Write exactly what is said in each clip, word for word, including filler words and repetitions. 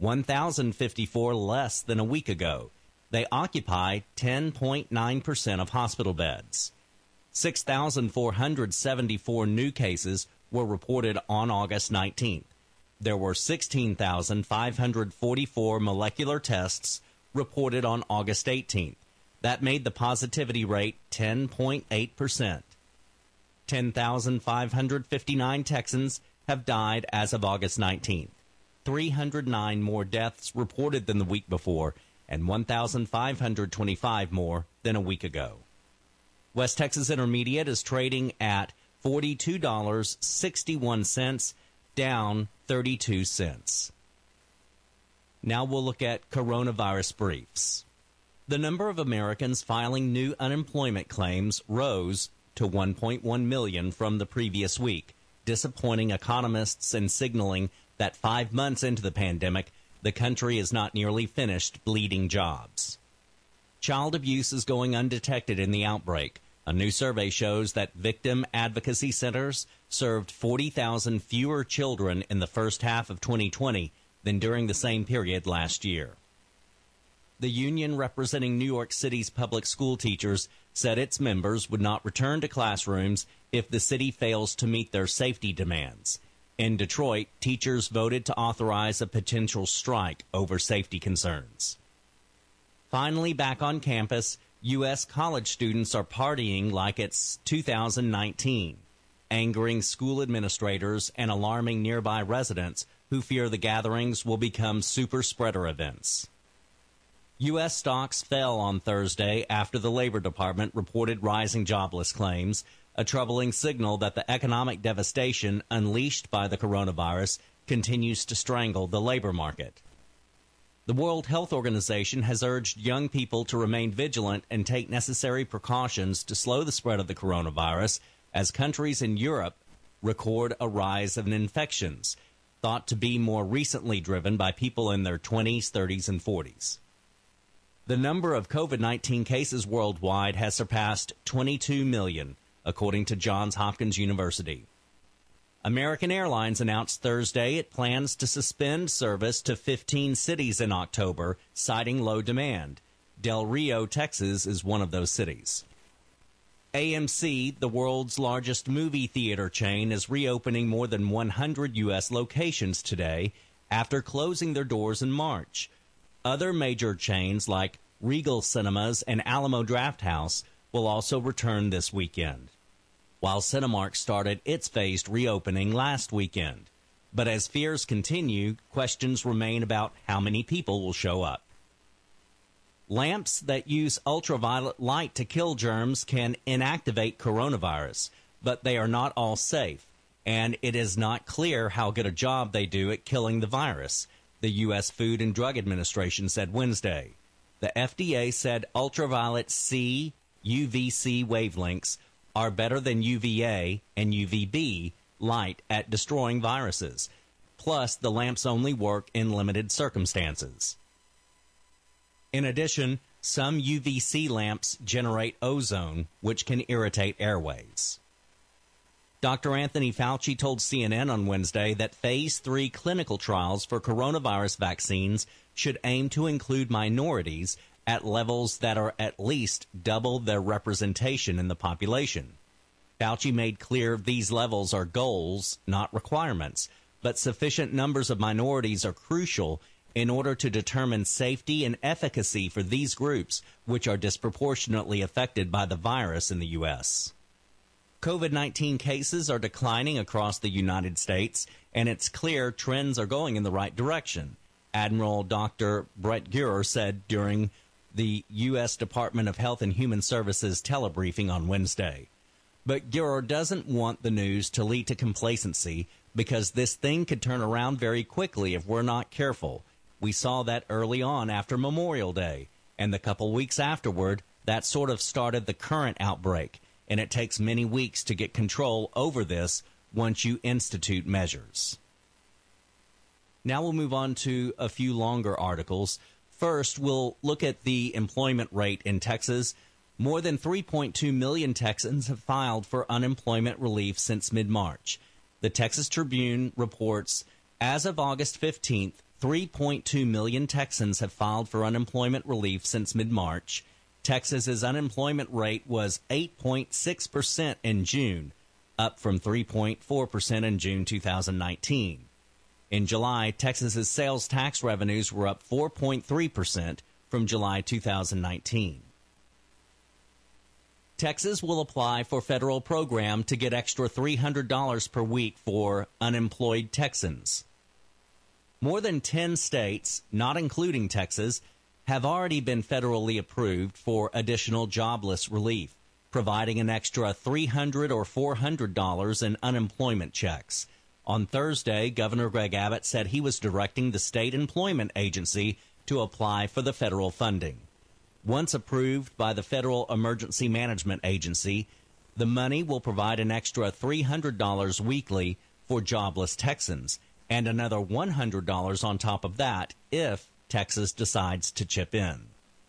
one thousand fifty-four less than a week ago. They occupy ten point nine percent of hospital beds. six thousand four hundred seventy-four new cases were reported on August nineteenth. There were sixteen thousand five hundred forty-four molecular tests reported on August eighteenth. That made the positivity rate ten point eight percent. ten thousand five hundred fifty-nine Texans have died as of August nineteenth. three hundred nine more deaths reported than the week before, and one thousand five hundred twenty-five more than a week ago. West Texas Intermediate is trading at forty-two dollars and sixty-one cents, down thirty-two cents. Now we'll look at coronavirus briefs. The number of Americans filing new unemployment claims rose to one point one million from the previous week, disappointing economists and signaling that five months into the pandemic, the country is not nearly finished bleeding jobs. Child abuse is going undetected in the outbreak. A new survey shows that victim advocacy centers served forty thousand fewer children in the first half of twenty twenty than during the same period last year. The union representing New York City's public school teachers said its members would not return to classrooms if the city fails to meet their safety demands. In Detroit, teachers voted to authorize a potential strike over safety concerns. Finally, back on campus, U S college students are partying like it's two thousand nineteen, angering school administrators and alarming nearby residents who fear the gatherings will become super spreader events. U S stocks fell on Thursday after the Labor Department reported rising jobless claims, a troubling signal that the economic devastation unleashed by the coronavirus continues to strangle the labor market. The World Health Organization has urged young people to remain vigilant and take necessary precautions to slow the spread of the coronavirus as countries in Europe record a rise of infections, thought to be more recently driven by people in their twenties, thirties, and forties. The number of COVID nineteen cases worldwide has surpassed twenty-two million, according to Johns Hopkins University. American Airlines announced Thursday it plans to suspend service to fifteen cities in October, citing low demand. Del Rio, Texas, is one of those cities. A M C, the world's largest movie theater chain, is reopening more than one hundred U S locations today after closing their doors in March. Other major chains like Regal Cinemas and Alamo Drafthouse will also return this weekend, while Cinemark started its phased reopening last weekend. But as fears continue, questions remain about how many people will show up. Lamps that use ultraviolet light to kill germs can inactivate coronavirus, but they are not all safe, and it is not clear how good a job they do at killing the virus, the U S Food and Drug Administration said Wednesday. The F D A said ultraviolet C, U V C wavelengths are better than U V A and U V B light at destroying viruses. Plus, the lamps only work in limited circumstances. In addition, some U V C lamps generate ozone, which can irritate airways. Doctor Anthony Fauci told C N N on Wednesday that phase three clinical trials for coronavirus vaccines should aim to include minorities at levels that are at least double their representation in the population. Fauci made clear these levels are goals, not requirements, but sufficient numbers of minorities are crucial in order to determine safety and efficacy for these groups, which are disproportionately affected by the virus in the U S COVID nineteen cases are declining across the United States, and it's clear trends are going in the right direction, Admiral Doctor Brett Guer said during the U S Department of Health and Human Services telebriefing on Wednesday. But Guer doesn't want the news to lead to complacency because this thing could turn around very quickly if we're not careful. We saw that early on after Memorial Day, and the couple weeks afterward, that sort of started the current outbreak, and it takes many weeks to get control over this once you institute measures. Now we'll move on to a few longer articles. First, we'll look at the employment rate in Texas. More than three point two million Texans have filed for unemployment relief since mid-March. The Texas Tribune reports, as of August fifteenth, three point two million Texans have filed for unemployment relief since mid-March. Texas's unemployment rate was eight point six percent in June, up from three point four percent in June two thousand nineteen. In July, Texas's sales tax revenues were up four point three percent from July two thousand nineteen. Texas will apply for federal program to get extra three hundred dollars per week for unemployed Texans. More than ten states, not including Texas, have already been federally approved for additional jobless relief, providing an extra three hundred dollars or four hundred dollars in unemployment checks. On Thursday, Governor Greg Abbott said he was directing the state employment agency to apply for the federal funding. Once approved by the Federal Emergency Management Agency, the money will provide an extra three hundred dollars weekly for jobless Texans and another one hundred dollars on top of that if Texas decides to chip in.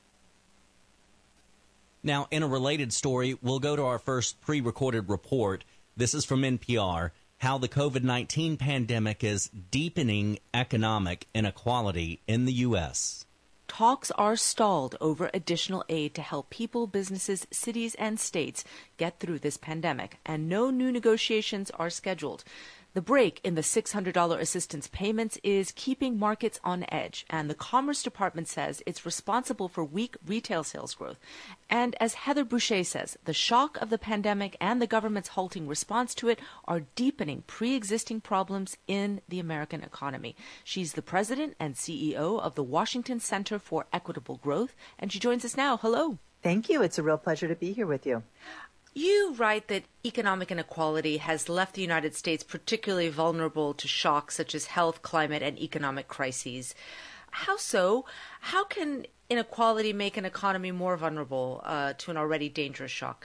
Now, in a related story, we'll go to our first pre-recorded report. This is from N P R, how the COVID nineteen pandemic is deepening economic inequality in the U S Talks are stalled over additional aid to help people, businesses, cities, and states get through this pandemic, and no new negotiations are scheduled. The break in the six hundred dollars assistance payments is keeping markets on edge, and the Commerce Department says it's responsible for weak retail sales growth. And as Heather Boucher says, the shock of the pandemic and the government's halting response to it are deepening pre-existing problems in the American economy. She's the president and C E O of the Washington Center for Equitable Growth, and she joins us now. Hello. Thank you. It's a real pleasure to be here with you. You write that economic inequality has left the United States particularly vulnerable to shocks such as health, climate, and economic crises. How so? How can inequality make an economy more vulnerable uh, to an already dangerous shock?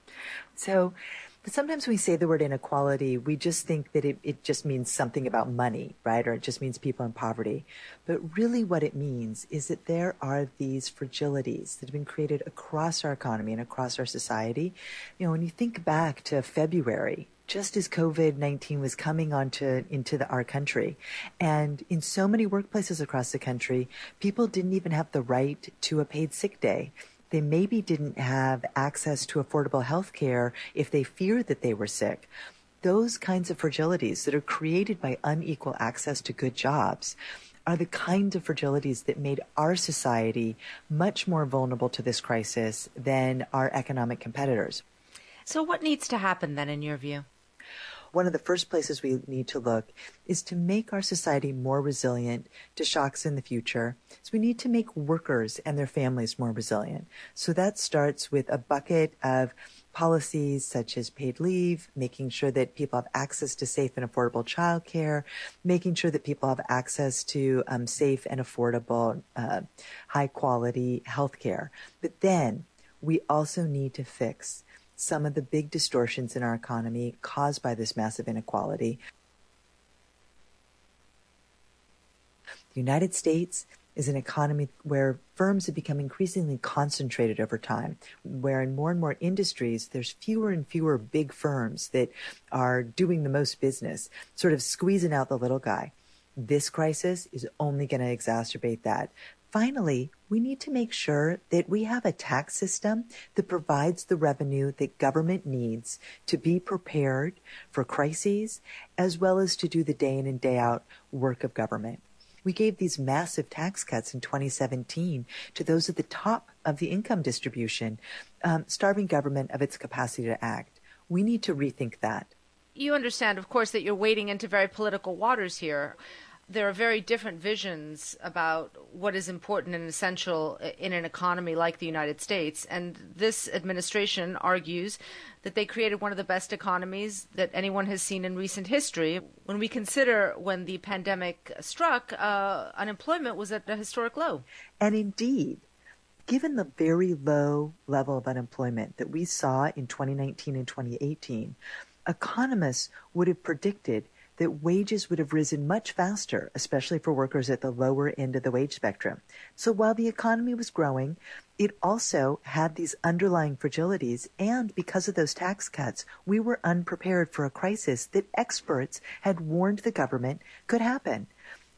So sometimes when we say the word inequality, we just think that it, it just means something about money, right? Or it just means people in poverty. But really what it means is that there are these fragilities that have been created across our economy and across our society. You know, when you think back to February, just as COVID nineteen was coming onto into the, our country, and in so many workplaces across the country, people didn't even have the right to a paid sick day. They maybe didn't have access to affordable health care if they feared that they were sick. Those kinds of fragilities that are created by unequal access to good jobs are the kind of fragilities that made our society much more vulnerable to this crisis than our economic competitors. So what needs to happen then, in your view? One of the first places we need to look is to make our society more resilient to shocks in the future. So we need to make workers and their families more resilient. So that starts with a bucket of policies such as paid leave, making sure that people have access to safe and affordable childcare, making sure that people have access to um, safe and affordable, uh, high-quality health care. But then we also need to fix some of the big distortions in our economy caused by this massive inequality. The United States is an economy where firms have become increasingly concentrated over time, where in more and more industries, there's fewer and fewer big firms that are doing the most business, sort of squeezing out the little guy. This crisis is only going to exacerbate that. Finally, we need to make sure that we have a tax system that provides the revenue that government needs to be prepared for crises, as well as to do the day in and day out work of government. We gave these massive tax cuts in twenty seventeen to those at the top of the income distribution, um, starving government of its capacity to act. We need to rethink that. You understand, of course, that you're wading into very political waters here. There are very different visions about what is important and essential in an economy like the United States. And this administration argues that they created one of the best economies that anyone has seen in recent history. When we consider when the pandemic struck, uh, unemployment was at a historic low. And indeed, given the very low level of unemployment that we saw in twenty nineteen and twenty eighteen, economists would have predicted that wages would have risen much faster, especially for workers at the lower end of the wage spectrum. So while the economy was growing, it also had these underlying fragilities, and because of those tax cuts, we were unprepared for a crisis that experts had warned the government could happen.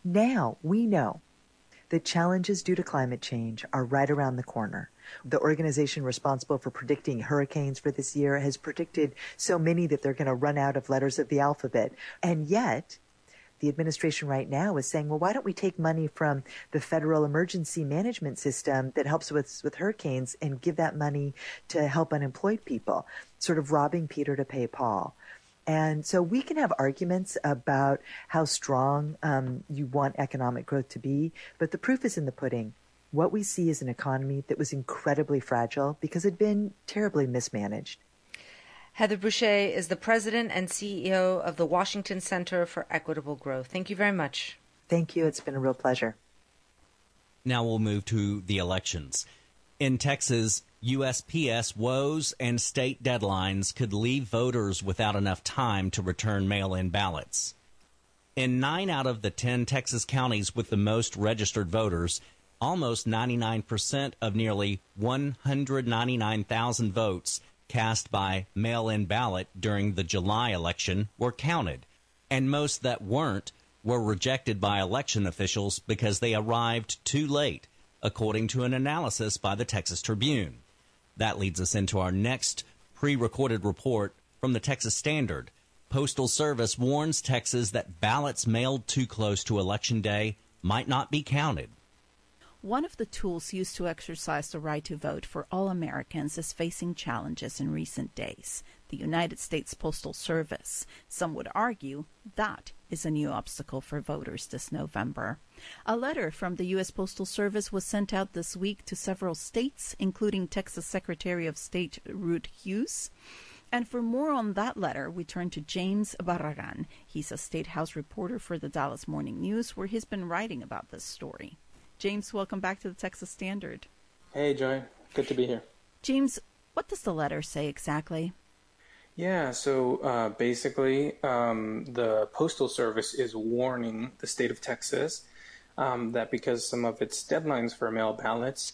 Now we know the challenges due to climate change are right around the corner. The organization responsible for predicting hurricanes for this year has predicted so many that they're going to run out of letters of the alphabet. And yet, the administration right now is saying, well, why don't we take money from the federal emergency management system that helps with, with hurricanes and give that money to help unemployed people, sort of robbing Peter to pay Paul. And so we can have arguments about how strong um, you want economic growth to be, but the proof is in the pudding. What we see is an economy that was incredibly fragile because it had been terribly mismanaged. Heather Boushey is the president and C E O of the Washington Center for Equitable Growth. Thank you very much. Thank you. It's been a real pleasure. Now we'll move to the elections. In Texas, U S P S woes and state deadlines could leave voters without enough time to return mail-in ballots. In nine out of the ten Texas counties with the most registered voters, almost ninety-nine percent of nearly one hundred ninety-nine thousand votes cast by mail-in ballot during the July election were counted, and most that weren't were rejected by election officials because they arrived too late, according to an analysis by the Texas Tribune. That leads us into our next pre-recorded report from the Texas Standard. Postal Service warns Texas that ballots mailed too close to Election Day might not be counted. One of the tools used to exercise the right to vote for all Americans is facing challenges in recent days: the United States Postal Service. Some would argue that is a new obstacle for voters this November. A letter from the U S Postal Service was sent out this week to several states, including Texas Secretary of State Ruth Hughes. And for more on that letter, we turn to James Barragan. He's a State House reporter for the Dallas Morning News, where he's been writing about this story. James, welcome back to the Texas Standard. Hey, Joy. Good to be here. James, what does the letter say exactly? Yeah, so uh, basically, um, the Postal Service is warning the state of Texas um, that because some of its deadlines for mail ballots,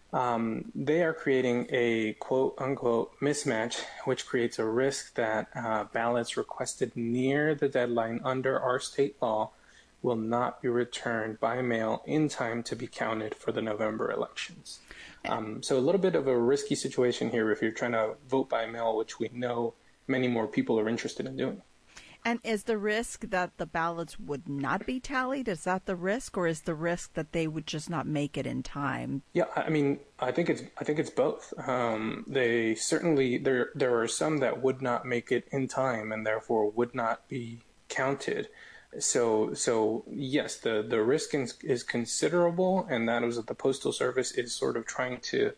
um, they are creating a quote-unquote mismatch, which creates a risk that uh, ballots requested near the deadline under our state law will not be returned by mail in time to be counted for the November elections. Um, so a little bit of a risky situation here if you're trying to vote by mail, which we know many more people are interested in doing. And is the risk that the ballots would not be tallied? Is that the risk, or is the risk that they would just not make it in time? Yeah, I mean, I think it's I think it's both. Um, they certainly there there are some that would not make it in time and therefore would not be counted. So, so yes, the, the risk is, is considerable, and that is what the Postal Service is sort of trying to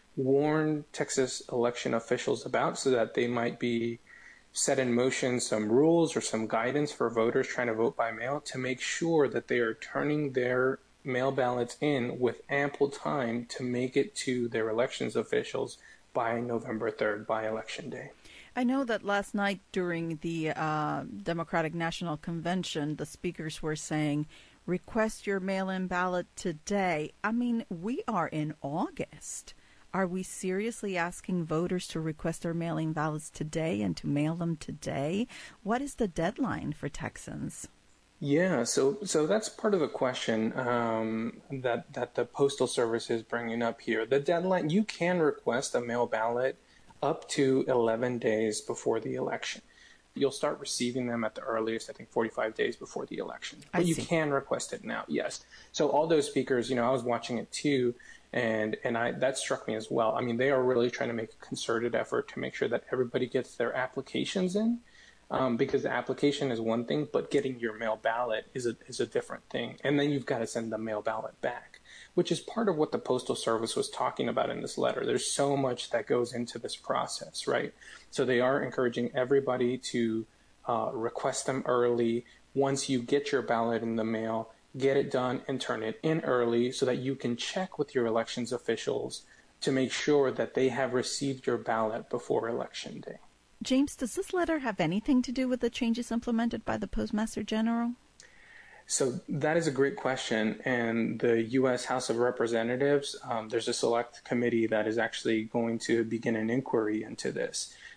warn Texas election officials about, so that they might be set in motion some rules or some guidance for voters trying to vote by mail to make sure that they are turning their mail ballots in with ample time to make it to their elections officials by November third, by Election Day. I know that last night during the uh, Democratic National Convention, the speakers were saying, request your mail-in ballot today. I mean, we are in August. Are we seriously asking voters to request their mail-in ballots today and to mail them today? What is the deadline for Texans? Yeah, so so that's part of the question um, that, that the Postal Service is bringing up here. The deadline, you can request a mail ballot up to eleven days before the election. You'll start receiving them at the earliest, I think, forty-five days before the election. But I you see. can request it now, yes. So all those speakers, you know, I was watching it too, and and I that struck me as well. I mean, they are really trying to make a concerted effort to make sure that everybody gets their applications in, um, because the application is one thing, but getting your mail ballot is a is a different thing. And then you've got to send the mail ballot back, which is part of what the Postal Service was talking about in this letter. There's so much that goes into this process, right? So they are encouraging everybody to uh, request them early. Once you get your ballot in the mail, get it done and turn it in early so that you can check with your elections officials to make sure that they have received your ballot before Election Day. James, does this letter have anything to do with the changes implemented by the Postmaster General? So that is a great question, and the U S House of Representatives, um, there's a select committee that is actually going to begin an inquiry into this.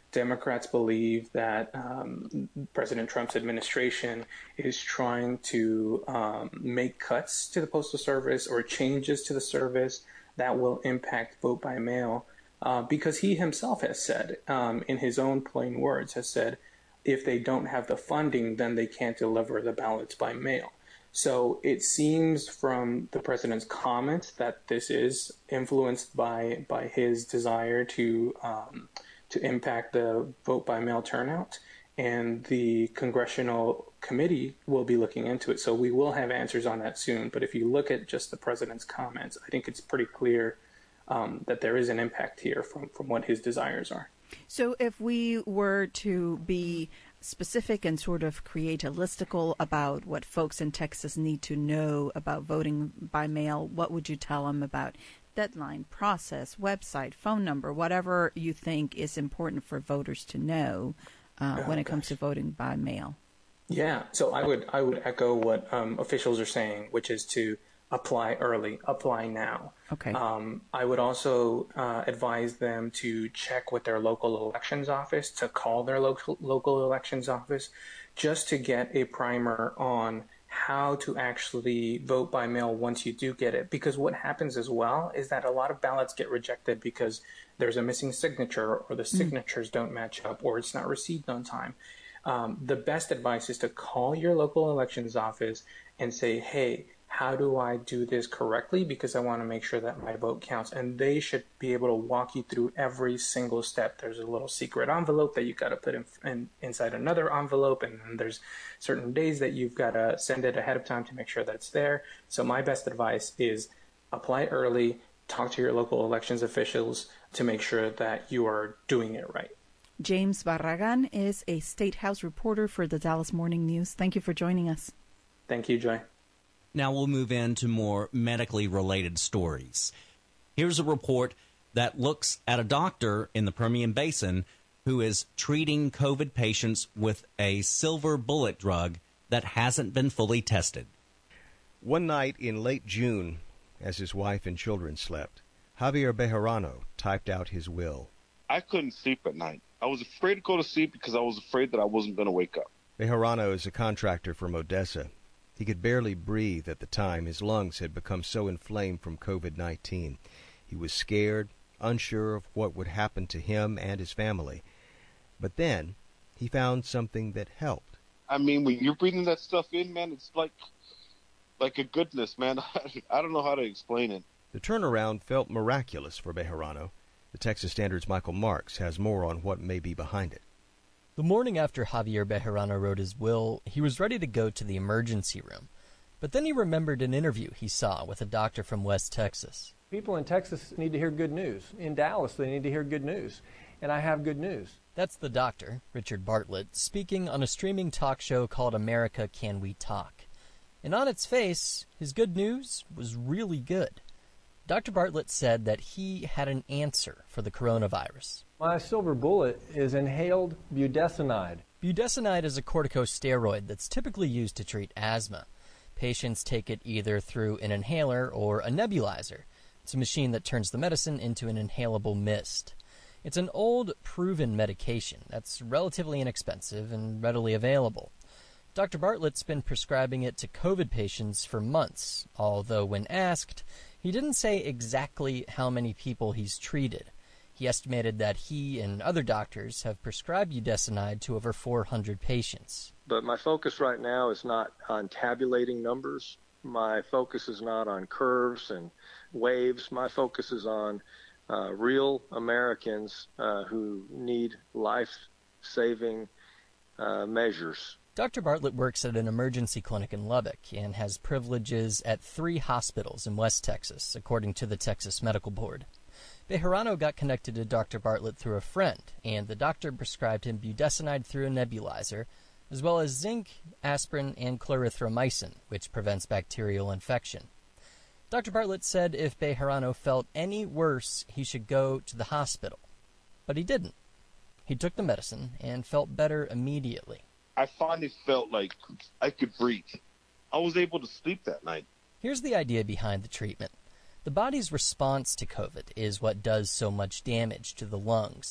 Democrats believe that um, President Trump's administration is trying to um, make cuts to the Postal Service or changes to the service that will impact vote by mail, uh, because he himself has said, um, in his own plain words, has said, if they don't have the funding, then they can't deliver the ballots by mail. So it seems from the president's comments that this is influenced by by his desire to um, to impact the vote by mail turnout, and the congressional committee will be looking into it. So we will have answers on that soon. But if you look at just the president's comments, I think it's pretty clear um, that there is an impact here from, from what his desires are. So if we were to be specific and sort of create a listicle about what folks in Texas need to know about voting by mail, what would you tell them about deadline, process, website, phone number, whatever you think is important for voters to know uh, oh, when it gosh. comes to voting by mail? Yeah, so I would I would echo what um, officials are saying, which is to apply early, apply now. Okay. Um, I would also uh, advise them to check with their local elections office, to call their local local elections office, just to get a primer on how to actually vote by mail once you do get it. Because what happens as well is that a lot of ballots get rejected because there's a missing signature, or the signatures mm. don't match up, or it's not received on time. Um, the best advice is to call your local elections office and say, hey, how do I do this correctly? Because I want to make sure that my vote counts. And they should be able to walk you through every single step. There's a little secret envelope that you've got to put in, in, inside another envelope. And then there's certain days that you've got to send it ahead of time to make sure that it's there. So my best advice is apply early, talk to your local elections officials to make sure that you are doing it right. James Barragan is a State House reporter for the Dallas Morning News. Thank you for joining us. Thank you, Joy. Now we'll move into more medically related stories. Here's a report that looks at a doctor in the Permian Basin who is treating COVID patients with a silver bullet drug that hasn't been fully tested. One night in late June, as his wife and children slept, Javier Bejarano typed out his will. I couldn't sleep at night. I was afraid to go to sleep because I was afraid that I wasn't going to wake up. Bejarano is a contractor from Odessa. He could barely breathe at the time. His lungs had become so inflamed from COVID nineteen. He was scared, unsure of what would happen to him and his family. But then he found something that helped. I mean, when you're breathing that stuff in, man, it's like like a goodness, man. I don't know how to explain it. The turnaround felt miraculous for Bejarano. The Texas Standard's Michael Marks has more on what may be behind it. The morning after Javier Bejarano wrote his will, he was ready to go to the emergency room. But then he remembered an interview he saw with a doctor from West Texas. People in Texas need to hear good news. In Dallas, they need to hear good news. And I have good news. That's the doctor, Richard Bartlett, speaking on a streaming talk show called America Can We Talk. And on its face, his good news was really good. Doctor Bartlett said that he had an answer for the coronavirus. My silver bullet is inhaled budesonide. Budesonide is a corticosteroid that's typically used to treat asthma. Patients take it either through an inhaler or a nebulizer. It's a machine that turns the medicine into an inhalable mist. It's an old, proven medication that's relatively inexpensive and readily available. Doctor Bartlett's been prescribing it to COVID patients for months, although when asked, he didn't say exactly how many people he's treated. He estimated that he and other doctors have prescribed budesonide to over four hundred patients. But my focus right now is not on tabulating numbers. My focus is not on curves and waves. My focus is on uh, real Americans uh, who need life-saving uh, measures. Doctor Bartlett works at an emergency clinic in Lubbock and has privileges at three hospitals in West Texas, according to the Texas Medical Board. Bejarano got connected to Doctor Bartlett through a friend, and the doctor prescribed him budesonide through a nebulizer, as well as zinc, aspirin, and clarithromycin, which prevents bacterial infection. Doctor Bartlett said if Bejarano felt any worse, he should go to the hospital. But he didn't. He took the medicine and felt better immediately. I finally felt like I could breathe. I was able to sleep that night. Here's the idea behind the treatment. The body's response to COVID is what does so much damage to the lungs.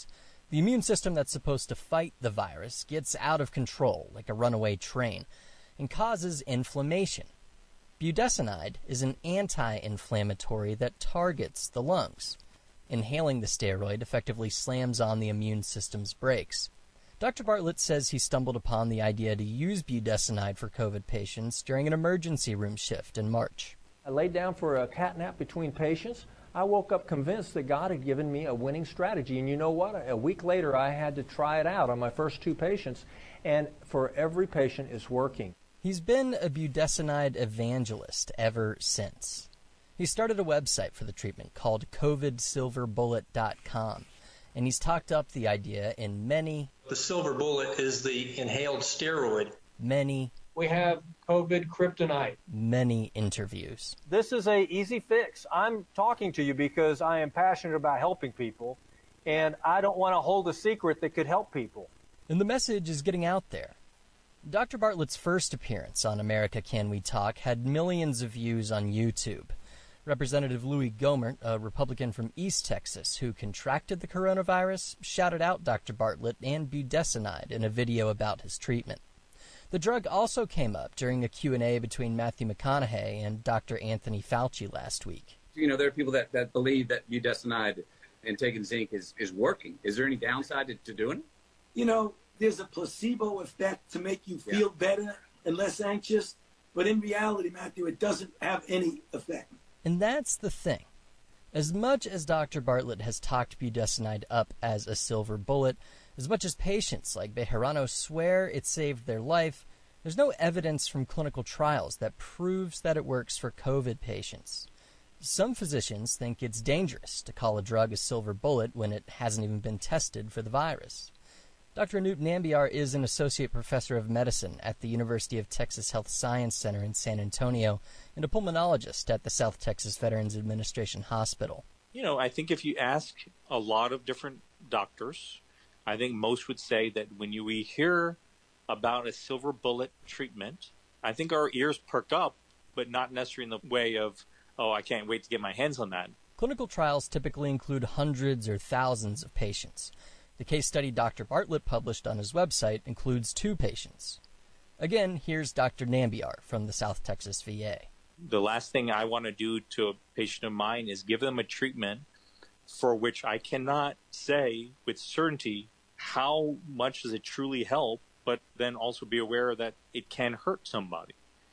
The immune system that's supposed to fight the virus gets out of control like a runaway train and causes inflammation. Budesonide is an anti-inflammatory that targets the lungs. Inhaling the steroid effectively slams on the immune system's brakes. Doctor Bartlett says he stumbled upon the idea to use budesonide for COVID patients during an emergency room shift in March. I laid down for a cat nap between patients. I woke up convinced that God had given me a winning strategy. And you know what? A week later, I had to try it out on my first two patients. And for every patient, it's working. He's been a budesonide evangelist ever since. He started a website for the treatment called covid silver bullet dot com. And he's talked up the idea in many... The silver bullet is the inhaled steroid. Many... We have COVID kryptonite. Many interviews. This is a easy fix. I'm talking to you because I am passionate about helping people, and I don't want to hold a secret that could help people. And the message is getting out there. Doctor Bartlett's first appearance on America Can We Talk had millions of views on YouTube. Representative Louis Gohmert, a Republican from East Texas who contracted the coronavirus, shouted out Doctor Bartlett and budesonide in a video about his treatment. The drug also came up during a Q and A between Matthew McConaughey and Doctor Anthony Fauci last week. You know, there are people that, that believe that budesonide and taking zinc is, is working. Is there any downside to, to doing it? You know, there's a placebo effect to make you feel yeah. better and less anxious. But in reality, Matthew, it doesn't have any effect. And that's the thing. As much as Doctor Bartlett has talked budesonide up as a silver bullet, as much as patients like Bejarano swear it saved their life, there's no evidence from clinical trials that proves that it works for COVID patients. Some physicians think it's dangerous to call a drug a silver bullet when it hasn't even been tested for the virus. Doctor Anoop Nambiar is an associate professor of medicine at the University of Texas Health Science Center in San Antonio and a pulmonologist at the South Texas Veterans Administration Hospital. You know, I think if you ask a lot of different doctors, I think most would say that when you, we hear about a silver bullet treatment, I think our ears perk up, but not necessarily in the way of, oh, I can't wait to get my hands on that. Clinical trials typically include hundreds or thousands of patients. The case study Doctor Bartlett published on his website includes two patients. Again, here's Doctor Nambiar from the South Texas V A. The last thing I want to do to a patient of mine is give them a treatment for which I cannot say with certainty how much does it truly help, but then also be aware that it can hurt somebody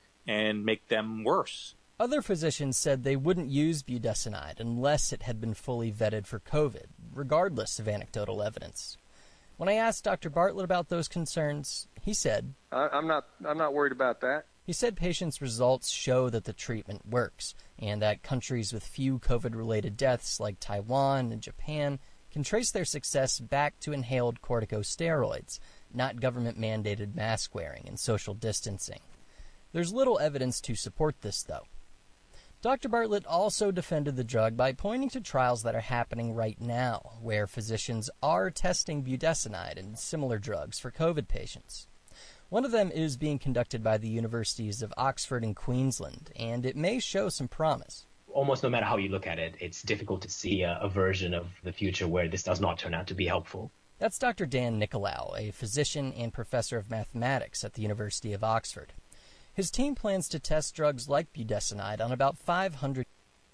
and make them worse. Other physicians said they wouldn't use budesonide unless it had been fully vetted for COVID, regardless of anecdotal evidence. When I asked Doctor Bartlett about those concerns, he said, I, I'm not I'm not worried about that. He said patients' results show that the treatment works, and that countries with few COVID-related deaths like Taiwan and Japan can trace their success back to inhaled corticosteroids, not government-mandated mask wearing and social distancing. There's little evidence to support this, though. Doctor Bartlett also defended the drug by pointing to trials that are happening right now, where physicians are testing budesonide and similar drugs for COVID patients. One of them is being conducted by the universities of Oxford and Queensland, and it may show some promise. Almost no matter how you look at it, it's difficult to see a, a version of the future where this does not turn out to be helpful. That's Doctor Dan Nicolau, a physician and professor of mathematics at the University of Oxford. His team plans to test drugs like budesonide on about five hundred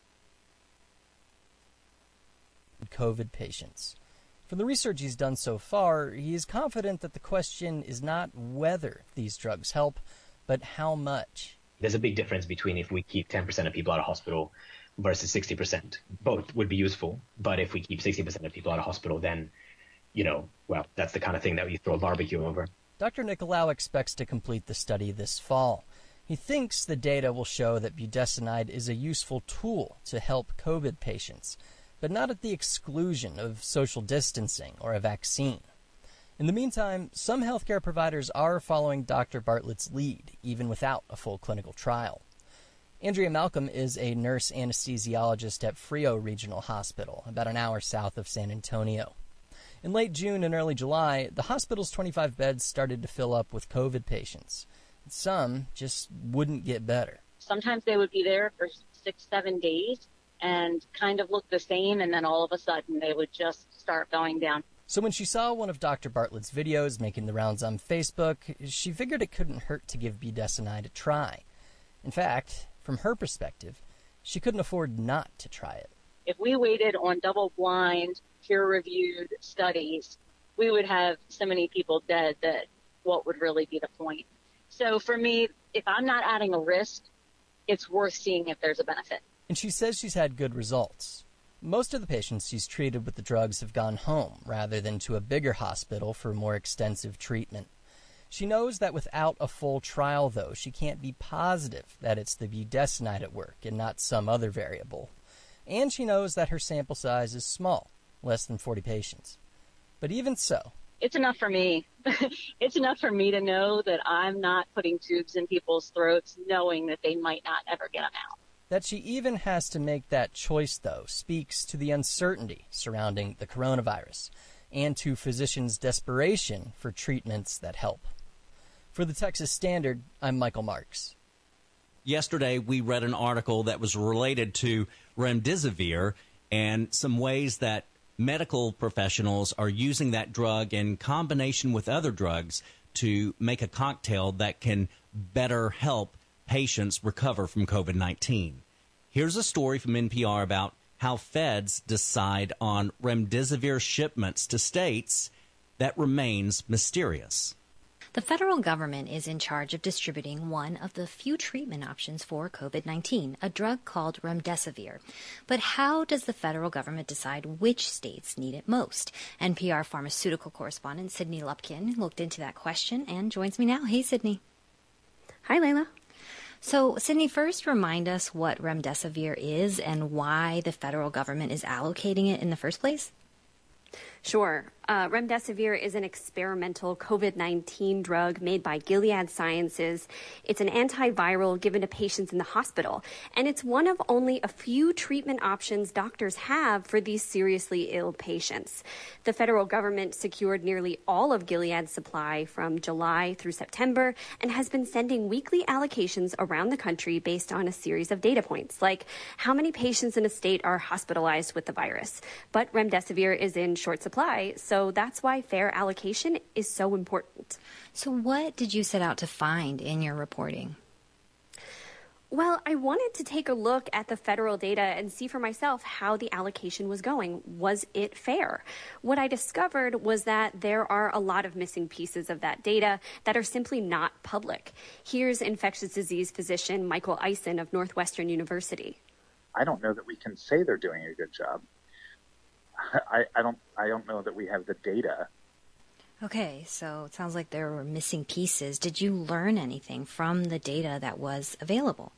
COVID patients. From the research he's done so far, he is confident that the question is not whether these drugs help, but how much. There's a big difference between if we keep ten percent of people out of hospital versus sixty percent. Both would be useful, but if we keep sixty percent of people out of hospital, then, you know, well, that's the kind of thing that we throw a barbecue over. Doctor Nicolau expects to complete the study this fall. He thinks the data will show that budesonide is a useful tool to help COVID patients, but not at the exclusion of social distancing or a vaccine. In the meantime, some healthcare providers are following Doctor Bartlett's lead, even without a full clinical trial. Andrea Malcolm is a nurse anesthesiologist at Frio Regional Hospital, about an hour south of San Antonio. In late June and early July, the hospital's twenty-five beds started to fill up with COVID patients. Some just wouldn't get better. Sometimes they would be there for six, seven days and kind of look the same, and then all of a sudden they would just start going down. So when she saw one of Doctor Bartlett's videos making the rounds on Facebook, she figured it couldn't hurt to give budesonide a try. In fact, from her perspective, she couldn't afford not to try it. If we waited on double-blind, peer-reviewed studies, we would have so many people dead that what would really be the point? So for me, if I'm not adding a risk, it's worth seeing if there's a benefit. And she says she's had good results. Most of the patients she's treated with the drugs have gone home rather than to a bigger hospital for more extensive treatment. She knows that without a full trial, though, she can't be positive that it's the budesonide at work and not some other variable. And she knows that her sample size is small, less than forty patients. But even so, it's enough for me. It's enough for me to know that I'm not putting tubes in people's throats knowing that they might not ever get them out. That she even has to make that choice, though, speaks to the uncertainty surrounding the coronavirus and to physicians' desperation for treatments that help. For the Texas Standard, I'm Michael Marks. Yesterday, we read an article that was related to remdesivir and some ways that medical professionals are using that drug in combination with other drugs to make a cocktail that can better help patients recover from COVID nineteen. Here's a story from N P R about how feds decide on remdesivir shipments to states that remains mysterious. The federal government is in charge of distributing one of the few treatment options for COVID nineteen, a drug called remdesivir. But how does the federal government decide which states need it most? N P R pharmaceutical correspondent Sydney Lupkin looked into that question and joins me now. Hey, Sydney. Hi, Layla. So, Sydney, first remind us what remdesivir is and why the federal government is allocating it in the first place. Sure. Uh, remdesivir is an experimental COVID nineteen drug made by Gilead Sciences. It's an antiviral given to patients in the hospital, and it's one of only a few treatment options doctors have for these seriously ill patients. The federal government secured nearly all of Gilead's supply from July through September and has been sending weekly allocations around the country based on a series of data points, like how many patients in a state are hospitalized with the virus. But remdesivir is in short supply, so So that's why fair allocation is so important. So what did you set out to find in your reporting? Well, I wanted to take a look at the federal data and see for myself how the allocation was going. Was it fair? What I discovered was that there are a lot of missing pieces of that data that are simply not public. Here's infectious disease physician Michael Eisen of Northwestern University. I don't know that we can say they're doing a good job. I, I don't I don't know that we have the data. Okay, so it sounds like there were missing pieces. Did you learn anything from the data that was available?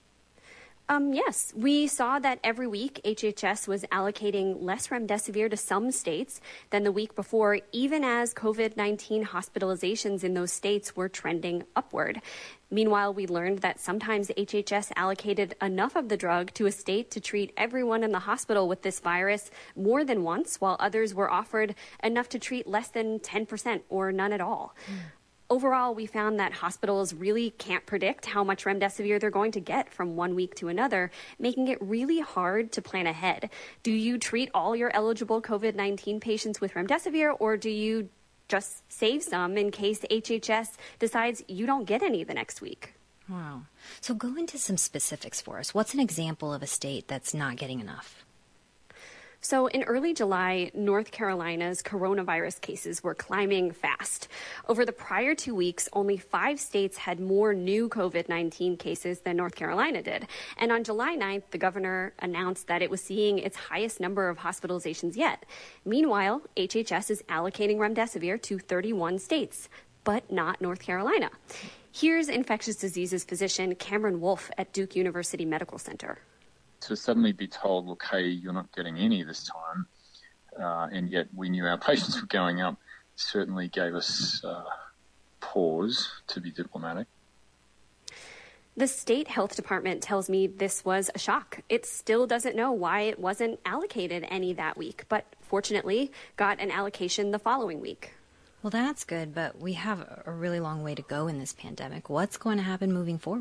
Um, yes, we saw that every week H H S was allocating less remdesivir to some states than the week before, even as COVID nineteen hospitalizations in those states were trending upward. Meanwhile, we learned that sometimes H H S allocated enough of the drug to a state to treat everyone in the hospital with this virus more than once, while others were offered enough to treat less than ten percent or none at all. Mm. Overall, we found that hospitals really can't predict how much remdesivir they're going to get from one week to another, making it really hard to plan ahead. Do you treat all your eligible COVID nineteen patients with remdesivir, or do you just save some in case H H S decides you don't get any the next week? Wow. So go into some specifics for us. What's an example of a state that's not getting enough? So in early July, North Carolina's coronavirus cases were climbing fast. Over the prior two weeks, only five states had more new COVID nineteen cases than North Carolina did. And on July ninth, the governor announced that it was seeing its highest number of hospitalizations yet. Meanwhile, H H S is allocating remdesivir to thirty-one states, but not North Carolina. Here's infectious diseases physician Cameron Wolfe at Duke University Medical Center. To suddenly be told, look, hey, you're not getting any this time, uh, and yet we knew our patients were going up, certainly gave us uh, pause, to be diplomatic. The state health department tells me this was a shock. It still doesn't know why it wasn't allocated any that week, but fortunately got an allocation the following week. Well, that's good, but we have a really long way to go in this pandemic. What's going to happen moving forward?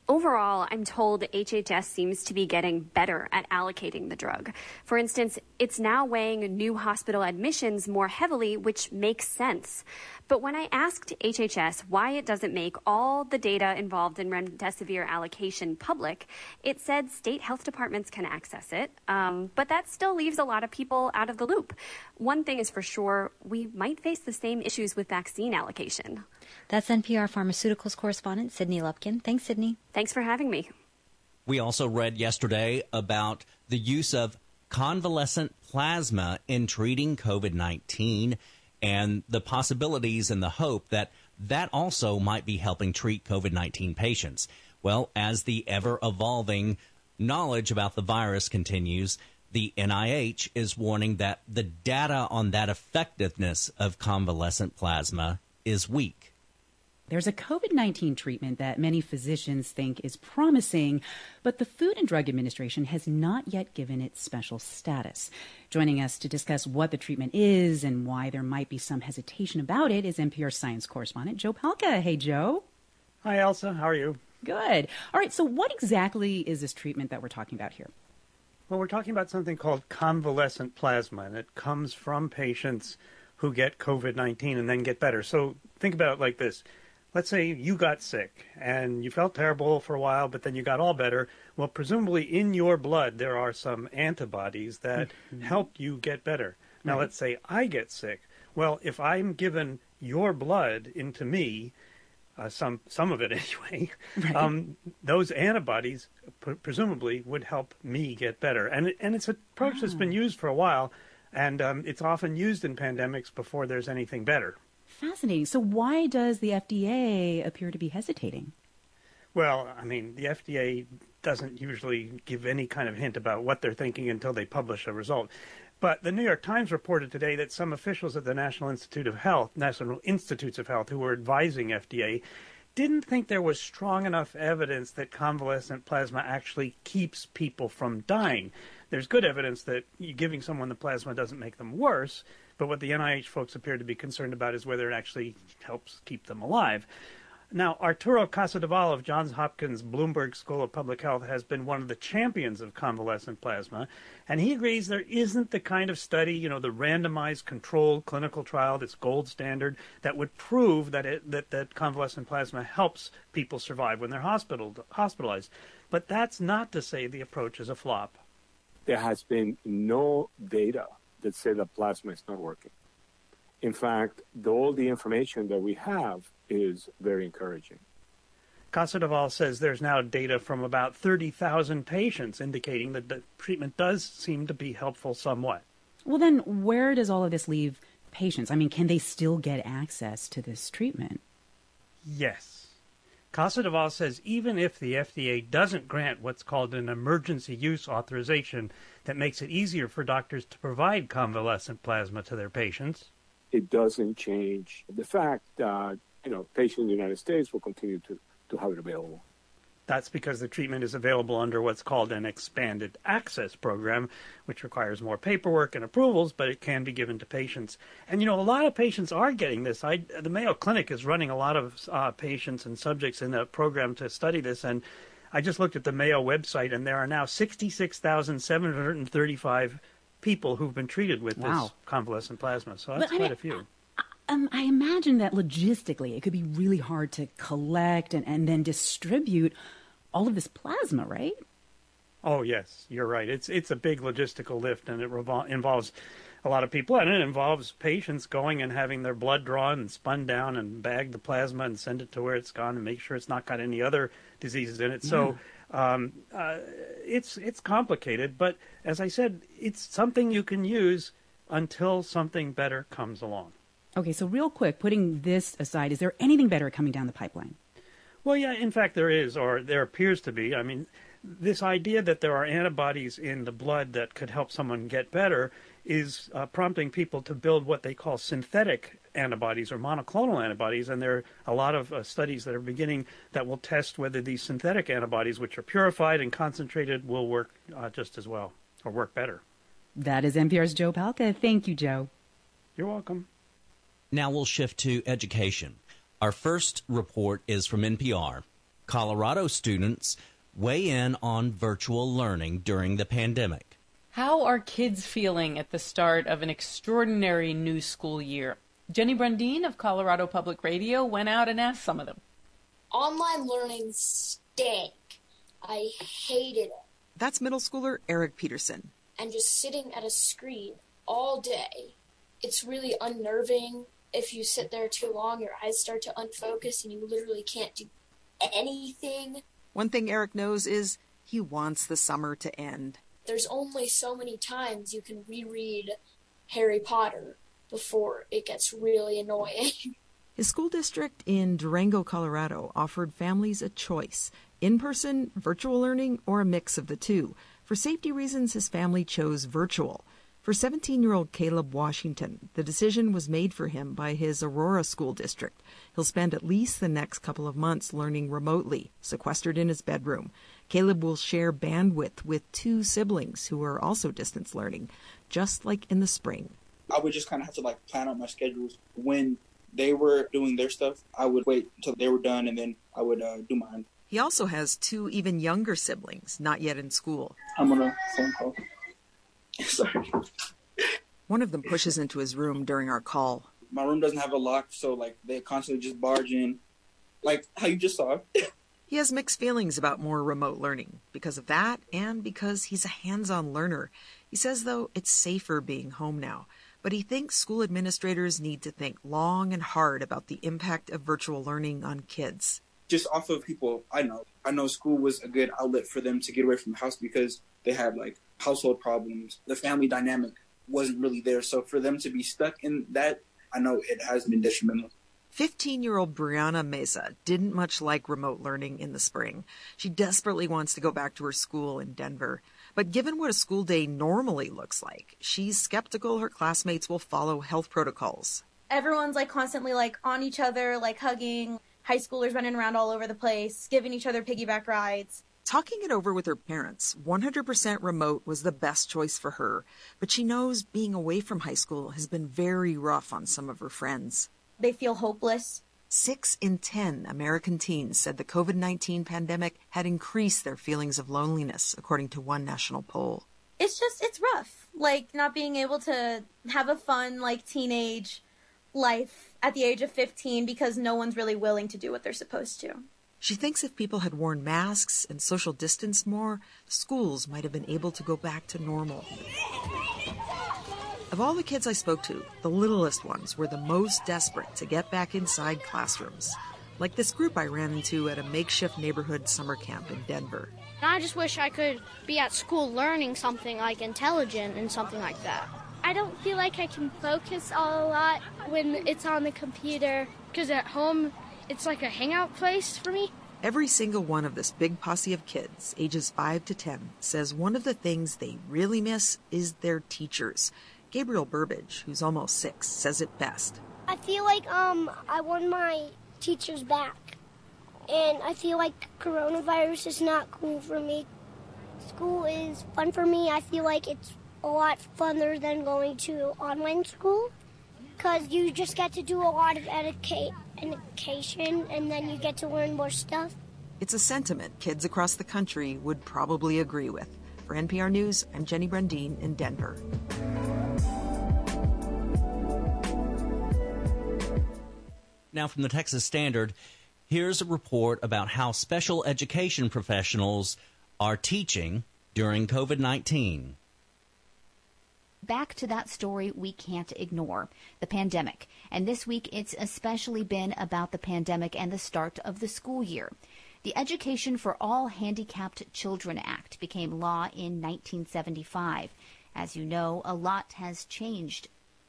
Overall, I'm told H H S seems to be getting better at allocating the drug. For instance, it's now weighing new hospital admissions more heavily, which makes sense. But when I asked H H S why it doesn't make all the data involved in remdesivir allocation public, it said state health departments can access it, um, but that still leaves a lot of people out of the loop. One thing is for sure, we might face the same issues with vaccine allocation. That's N P R Pharmaceuticals correspondent Sydney Lupkin. Thanks, Sydney. Thanks for having me. We also read yesterday about the use of convalescent plasma in treating COVID nineteen and the possibilities and the hope that that also might be helping treat COVID nineteen patients. Well, as the ever-evolving knowledge about the virus continues, the N I H is warning that the data on that effectiveness of convalescent plasma is weak. There's a COVID nineteen treatment that many physicians think is promising, but the Food and Drug Administration has not yet given it special status. Joining us to discuss what the treatment is and why there might be some hesitation about it is N P R science correspondent Joe Palca. Hey, Joe. Hi, Elsa. How are you? Good. All right, so what exactly is this treatment that we're talking about here? Well, we're talking about something called convalescent plasma, and it comes from patients who get COVID nineteen and then get better. So think about it like this. Let's say you got sick and you felt terrible for a while, but then you got all better. Well, presumably in your blood, there are some antibodies that mm-hmm. help you get better. Now, right. Let's say I get sick. Well, if I'm given your blood into me, uh, some some of it anyway, right. um, those antibodies p- presumably would help me get better. And, it, and it's an approach oh. that's been used for a while, and um, it's often used in pandemics before there's anything better. Fascinating. So why does the F D A appear to be hesitating? Well, I mean, the F D A doesn't usually give any kind of hint about what they're thinking until they publish a result. But the New York Times reported today that some officials at the National Institute of Health, National Institutes of Health, who were advising F D A, didn't think there was strong enough evidence that convalescent plasma actually keeps people from dying. There's good evidence that giving someone the plasma doesn't make them worse, but what the N I H folks appear to be concerned about is whether it actually helps keep them alive. Now, Arturo Casadevall of Johns Hopkins Bloomberg School of Public Health has been one of the champions of convalescent plasma, and he agrees there isn't the kind of study, you know, the randomized controlled clinical trial that's gold standard that would prove that it, that, that convalescent plasma helps people survive when they're hospital, hospitalized. But that's not to say the approach is a flop. There has been no data that say that plasma is not working. In fact, the, all the information that we have is very encouraging. Casadevall says there's now data from about thirty thousand patients indicating that the treatment does seem to be helpful somewhat. Well, then where does all of this leave patients? I mean, can they still get access to this treatment? Yes. Casadevall says even if the F D A doesn't grant what's called an emergency use authorization that makes it easier for doctors to provide convalescent plasma to their patients, it doesn't change the fact that, you know, patients in the United States will continue to, to have it available. That's because the treatment is available under what's called an expanded access program, which requires more paperwork and approvals, but it can be given to patients. And, you know, a lot of patients are getting this. I, the Mayo Clinic is running a lot of uh, patients and subjects in the program to study this, and I just looked at the Mayo website, and there are now sixty-six thousand seven hundred thirty-five people who've been treated with wow. this convalescent plasma. So that's but, quite I mean, a few. Um, I imagine that logistically it could be really hard to collect and, and then distribute all of this plasma, right? Oh, yes, you're right. It's it's a big logistical lift, and it revol- involves a lot of people, and it involves patients going and having their blood drawn and spun down and bag the plasma and send it to where it's gone and make sure it's not got any other diseases in it. Yeah. So um, uh, it's it's complicated, but as I said, it's something you can use until something better comes along. Okay, so real quick, putting this aside, is there anything better coming down the pipeline? Well, yeah, in fact there is, or there appears to be. I mean, this idea that there are antibodies in the blood that could help someone get better is uh, prompting people to build what they call synthetic antibodies or monoclonal antibodies, and there are a lot of uh, studies that are beginning that will test whether these synthetic antibodies, which are purified and concentrated, will work uh, just as well or work better. That is N P R's Joe Palca. Thank you, Joe. You're welcome. Now we'll shift to education. Our first report is from N P R. Colorado students weigh in on virtual learning during the pandemic. How are kids feeling at the start of an extraordinary new school year? Jenny Brundin of Colorado Public Radio went out and asked some of them. Online learning stank. I hated it. That's middle schooler Eric Peterson. And just sitting at a screen all day, it's really unnerving. If you sit there too long, your eyes start to unfocus and you literally can't do anything. One thing Eric knows is he wants the summer to end. There's only so many times you can reread Harry Potter before it gets really annoying. His school district in Durango, Colorado, offered families a choice: in-person, virtual learning, or a mix of the two. For safety reasons, his family chose virtual. For seventeen-year-old Caleb Washington, the decision was made for him by his Aurora school district. He'll spend at least the next couple of months learning remotely, sequestered in his bedroom. Caleb will share bandwidth with two siblings who are also distance learning, just like in the spring. I would just kind of have to like plan out my schedules. When they were doing their stuff, I would wait until they were done and then I would uh, do mine. He also has two even younger siblings, not yet in school. I'm on a phone call. Sorry. One of them pushes into his room during our call. My room doesn't have a lock, so like they constantly just barge in, like how you just saw. He has mixed feelings about more remote learning because of that and because he's a hands-on learner. He says, though, it's safer being home now, but he thinks school administrators need to think long and hard about the impact of virtual learning on kids. Just off of people I know, I know school was a good outlet for them to get away from the house because they had like household problems. The family dynamic wasn't really there. So for them to be stuck in that, I know it has been detrimental. fifteen-year-old Brianna Mesa didn't much like remote learning in the spring. She desperately wants to go back to her school in Denver. But given what a school day normally looks like, she's skeptical her classmates will follow health protocols. Everyone's like constantly like on each other, like hugging. High schoolers running around all over the place, giving each other piggyback rides. Talking it over with her parents, one hundred percent remote was the best choice for her. But she knows being away from high school has been very rough on some of her friends. They feel hopeless. Six in ten American teens said the COVID nineteen pandemic had increased their feelings of loneliness, according to one national poll. It's just, it's rough. Like, not being able to have a fun, like, teenage life at the age of fifteen because no one's really willing to do what they're supposed to. She thinks if people had worn masks and social distanced more, schools might have been able to go back to normal. Of all the kids I spoke to, the littlest ones were the most desperate to get back inside classrooms, like this group I ran into at a makeshift neighborhood summer camp in Denver. I just wish I could be at school learning something like intelligent and something like that. I don't feel like I can focus a lot when it's on the computer, because at home it's like a hangout place for me. Every single one of this big posse of kids, ages five to ten, says one of the things they really miss is their teachers. Gabriel Burbage, who's almost six, says it best. I feel like um I want my teachers back, and I feel like coronavirus is not cool for me. School is fun for me. I feel like it's a lot funner than going to online school, because you just get to do a lot of educate, education and then you get to learn more stuff. It's a sentiment kids across the country would probably agree with. For N P R News, I'm Jenny Brundin in Denver. Now from the Texas Standard, here's a report about how special education professionals are teaching during COVID nineteen. Back to that story we can't ignore, the pandemic. And this week it's especially been about the pandemic and the start of the school year. The Education for All Handicapped Children Act became law in nineteen seventy-five. As you know, a lot has changed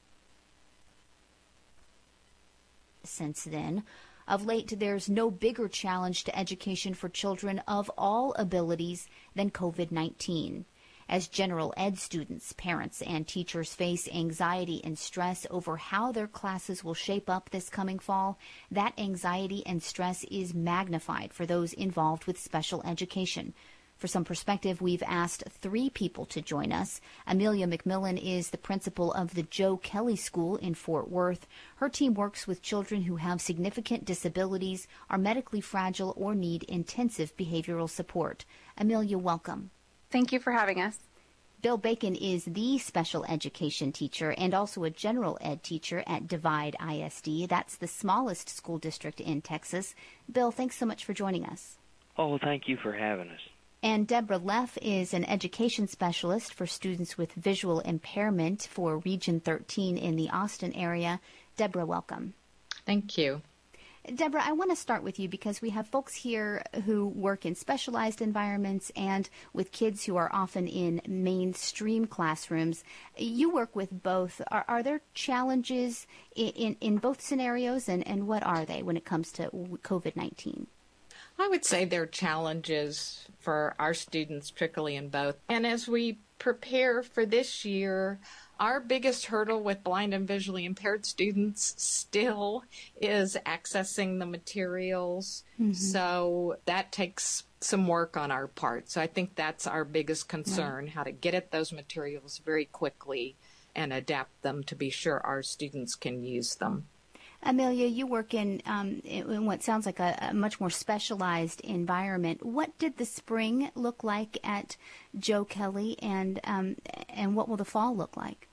since then. Of late, there's no bigger challenge to education for children of all abilities than COVID nineteen. As general ed students, parents, and teachers face anxiety and stress over how their classes will shape up this coming fall, that anxiety and stress is magnified for those involved with special education. For some perspective, we've asked three people to join us. Amelia McMillan is the principal of the Joe Kelly School in Fort Worth. Her team works with children who have significant disabilities, are medically fragile, or need intensive behavioral support. Amelia, welcome. Thank you for having us. Bill Bacon is the special education teacher and also a general ed teacher at Divide I S D. That's the smallest school district in Texas. Bill, thanks so much for joining us. Oh, thank you for having us. And Deborah Leff is an education specialist for students with visual impairment for Region thirteen in the Austin area. Deborah, welcome. Thank you. Deborah, I want to start with you because we have folks here who work in specialized environments and with kids who are often in mainstream classrooms. You work with both. Are, are there challenges in, in, in both scenarios, and, and what are they when it comes to COVID nineteen? I would say there are challenges for our students, particularly in both. And as we prepare for this year, our biggest hurdle with blind and visually impaired students still is accessing the materials. Mm-hmm. So that takes some work on our part. So I think that's our biggest concern, right. How to get at those materials very quickly and adapt them to be sure our students can use them. Amelia, you work in, um, in what sounds like a, a much more specialized environment. What did the spring look like at Joe Kelly, and um, and what will the fall look like?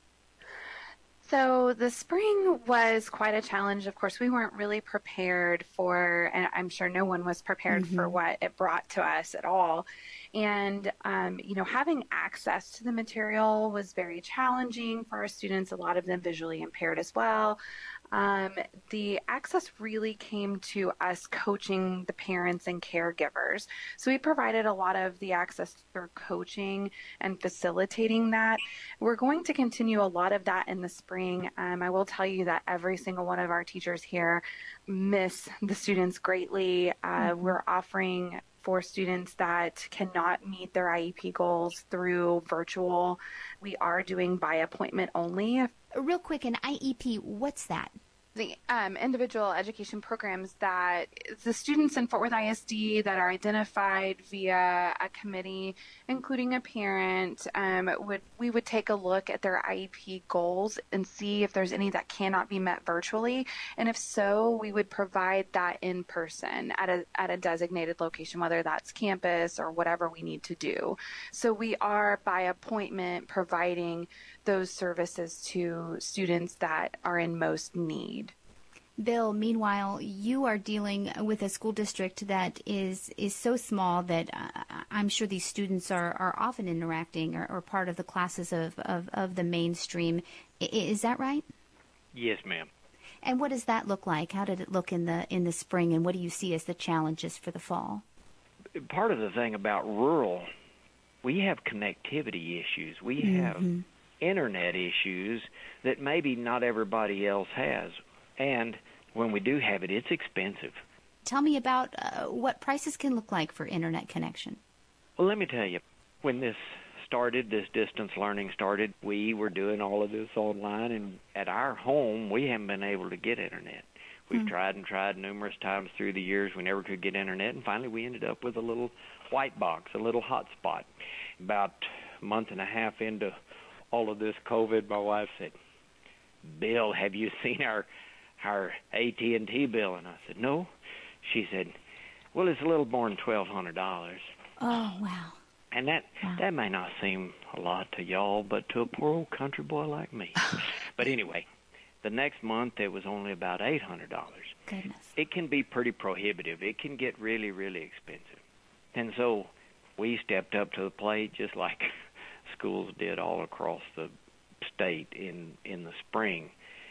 So the spring was quite a challenge. Of course, we weren't really prepared for, and I'm sure no one was prepared mm-hmm. for what it brought to us at all. And, um, you know, having access to the material was very challenging for our students, a lot of them visually impaired as well. Um, the access really came to us coaching the parents and caregivers. So we provided a lot of the access through coaching and facilitating that. We're going to continue a lot of that in the spring. Um, I will tell you that every single one of our teachers here miss the students greatly. Uh, mm-hmm. We're offering for students that cannot meet their I E P goals through virtual. We are doing by appointment only. Real quick, an I E P, what's that? The um, individual education programs that the students in Fort Worth I S D that are identified via a committee, including a parent, um, would we would take a look at their I E P goals and see if there's any that cannot be met virtually, and if so, we would provide that in person at a at a designated location, whether that's campus or whatever we need to do. So we are by appointment providing those services to students that are in most need. Bill, meanwhile, you are dealing with a school district that is is so small that uh, I'm sure these students are, are often interacting or, or part of the classes of, of, of the mainstream. I, is that right? Yes, ma'am. And what does that look like? How did it look in the in the spring, and what do you see as the challenges for the fall? Part of the thing about rural, we have connectivity issues. We mm-hmm. have internet issues that maybe not everybody else has. And when we do have it, it's expensive. Tell me about uh, what prices can look like for internet connection. Well, let me tell you, when this started, this distance learning started, we were doing all of this online, and at our home, we haven't been able to get internet. We've mm. tried and tried numerous times through the years. We never could get internet, and finally we ended up with a little white box, a little hotspot. About a month and a half into all of this COVID, my wife said, "Bill, have you seen our our A T and T bill?" And I said, "No." She said, "Well, it's a little more than twelve hundred dollars. Oh, wow. And that wow. that may not seem a lot to y'all, but to a poor old country boy like me. But anyway, the next month it was only about eight hundred dollars. Goodness. It can be pretty prohibitive. It can get really, really expensive. And so we stepped up to the plate just like schools did all across the state in, in the spring.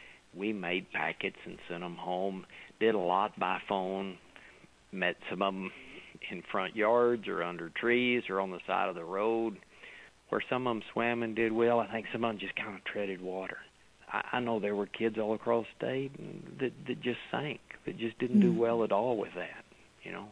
We made packets and sent them home, did a lot by phone, met some of them in front yards or under trees or on the side of the road. Where some of them swam and did well, I think some of them just kind of treaded water. I, I know there were kids all across the state that, that just sank, that just didn't mm-hmm. do well at all with that, you know.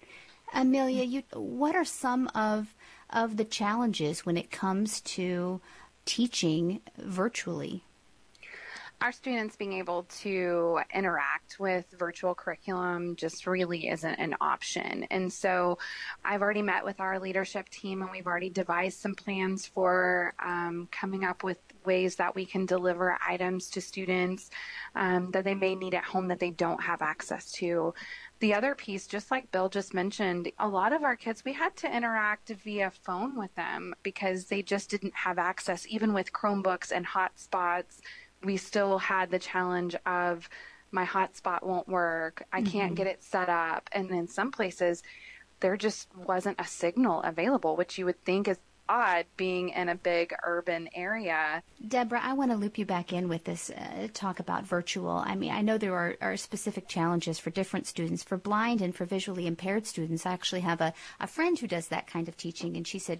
Amelia, you, what are some of of the challenges when it comes to teaching virtually? our students being able to interact with virtual curriculum just really isn't an option. And so I've already met with our leadership team, and we've already devised some plans for um, coming up with ways that we can deliver items to students um, that they may need at home that they don't have access to. The other piece, just like Bill just mentioned, a lot of our kids, we had to interact via phone with them because they just didn't have access. Even with Chromebooks and hotspots, we still had the challenge of my hotspot won't work, I can't mm-hmm. get it set up. And in some places, there just wasn't a signal available, which you would think is odd being in a big urban area. Deborah, I want to loop you back in with this uh, talk about virtual. I mean, I know there are, are specific challenges for different students. For blind and for visually impaired students, I actually have a, a friend who does that kind of teaching, and she said,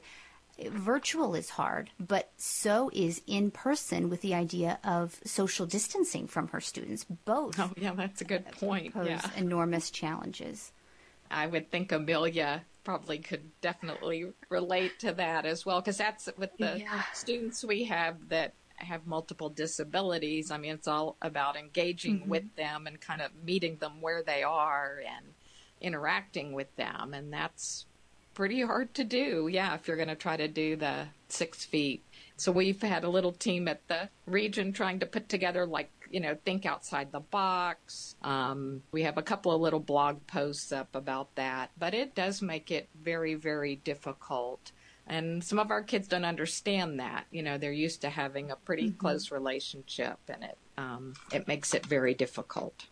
virtual is hard, but so is in person with the idea of social distancing from her students. Both. Oh, yeah, that's a good point. Pose yeah. enormous challenges. I would think Amelia probably could definitely relate to that as well, because that's with the yeah. students we have that have multiple disabilities. I mean, it's all about engaging mm-hmm. with them and kind of meeting them where they are and interacting with them, and that's pretty hard to do, yeah, if you're going to try to do the six feet. So we've had a little team at the region trying to put together, like, you know, think outside the box. Um, we have a couple of little blog posts up about that, but it does make it very, very difficult. And some of our kids don't understand that. You know, they're used to having a pretty mm-hmm. close relationship, and it um, it makes it very difficult.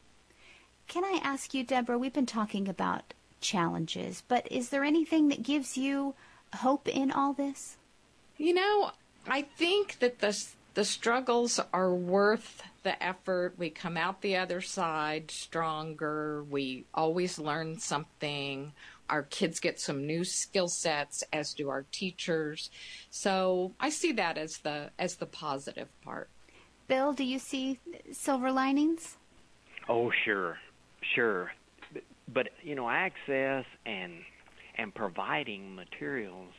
Can I ask you, Deborah, we've been talking about challenges, but is there anything that gives you hope in all this? You know, I think that the the struggles are worth the effort. We come out the other side stronger. We always learn something. Our kids get some new skill sets, as do our teachers. So I see that as the as the positive part. Bill, do you see silver linings? Oh, sure, sure. But, you know, access and and providing materials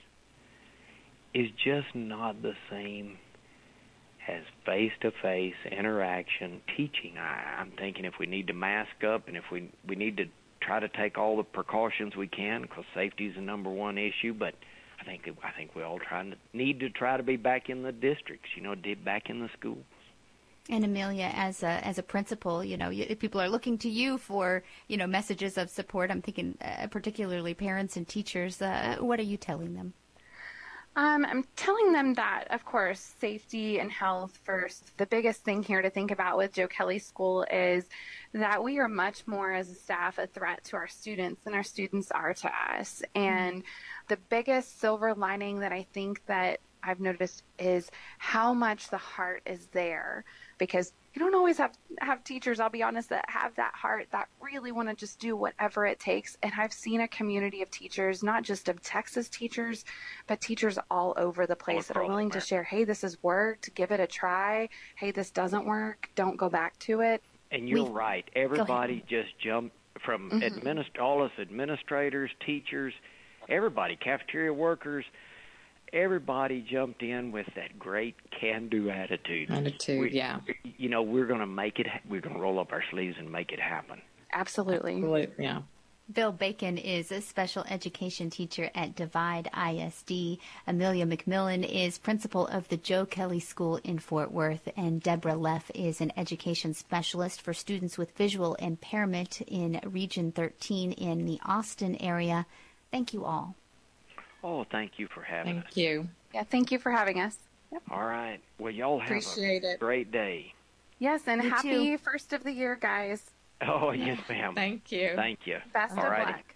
is just not the same as face-to-face interaction teaching. I, I'm thinking if we need to mask up and if we we need to try to take all the precautions we can, because safety is the number one issue, but I think I think we all try to, need to try to be back in the districts, you know, back in the schools. And Amelia, as a as a principal, you know, you, people are looking to you for, you know, messages of support. I'm thinking uh, particularly parents and teachers. Uh, what are you telling them? Um, I'm telling them that, of course, safety and health first. The biggest thing here to think about with Joe Kelly School is that we are much more as a staff a threat to our students than our students are to us. And mm-hmm. the biggest silver lining that I think that I've noticed is how much the heart is there, because you don't always have have teachers, I'll be honest, that have that heart, that really want to just do whatever it takes. And I've seen a community of teachers, not just of Texas teachers, but teachers all over the place that are willing to share, hey, this has worked, give it a try. Hey, this doesn't work, don't go back to it. And you're We've, right. Everybody just jumped from mm-hmm. administ- all us administrators, teachers, everybody, cafeteria workers, everybody jumped in with that great can-do attitude. Attitude, we, yeah. You know, we're going to make it, we're going to roll up our sleeves and make it happen. Absolutely. Absolutely, yeah. Bill Bacon is a special education teacher at Divide I S D. Amelia McMillan is principal of the Joe Kelly School in Fort Worth. And Deborah Leff is an education specialist for students with visual impairment in Region thirteen in the Austin area. Thank you all. Oh, thank you for having thank us. Thank you. Yeah, thank you for having us. Yep. All right. Well, y'all have Appreciate a it. great day. Yes, and you happy too. first of the year, guys. Oh, yes, ma'am. Thank you. Thank you. Best All of righty. luck.